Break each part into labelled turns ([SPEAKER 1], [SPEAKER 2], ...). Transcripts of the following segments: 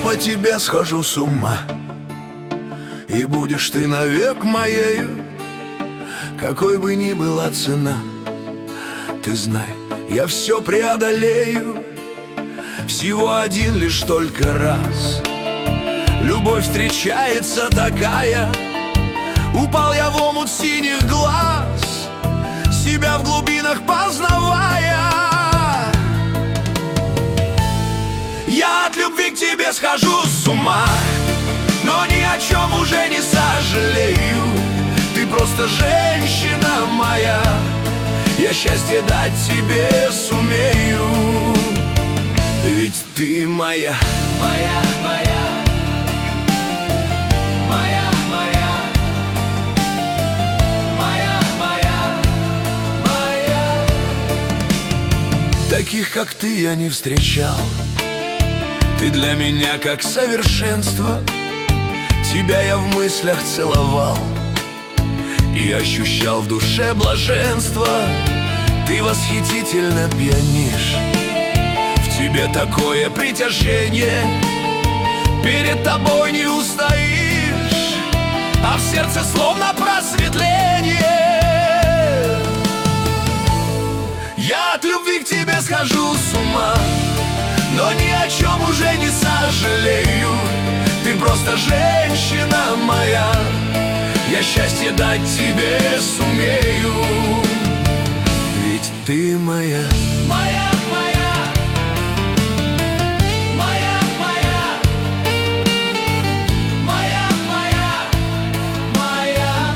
[SPEAKER 1] по тебе схожу с ума, и будешь ты навек моею, какой бы ни была цена. Ты знай, я все преодолею, всего один лишь только раз. Любовь встречается такая, упал я в омут синих глаз, себя в глубинах познавая. Я от любви к тебе схожу с ума, но ни о чем уже не сожалею. Ты просто женщина моя, я счастье дать тебе сумею. Ведь ты моя, моя, моя, моя, моя, моя, моя, моя. Таких, как ты, я не встречал. Ты для меня как совершенство, тебя я в мыслях целовал и ощущал в душе блаженство. Ты восхитительно пьянишь, в тебе такое притяжение, перед тобой не устоишь, а в сердце словно просветление. Я от любви к тебе схожу с ума, но ни о чем уже не сожалею. Ты просто женщина моя, я счастье дать тебе сумею. Ведь ты моя, моя, моя, моя, моя, моя, моя, моя.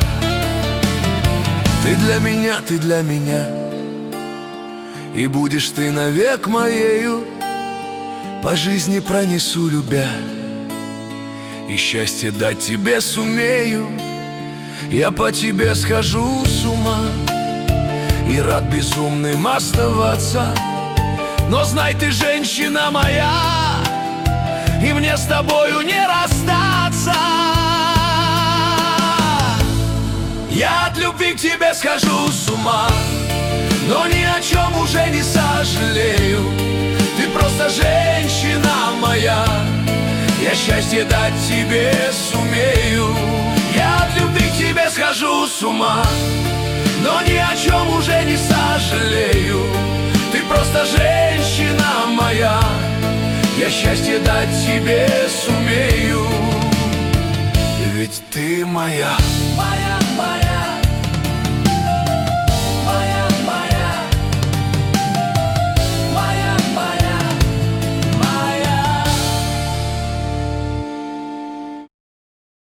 [SPEAKER 1] Ты для меня, и будешь ты навек моею. По жизни пронесу, любя, и счастье дать тебе сумею. Я по тебе схожу с ума и рад безумным оставаться, но знай, ты женщина моя, и мне с тобою не расстаться. Я от любви к тебе схожу с ума, но ни о чем уже не сожалею. Ты просто женщина моя, я счастье дать тебе сумею. Я от любви к тебе схожу с ума, но ни о чем уже не сожалею. Ты просто женщина моя, я счастье дать тебе сумею. Ведь ты моя, моя, моя.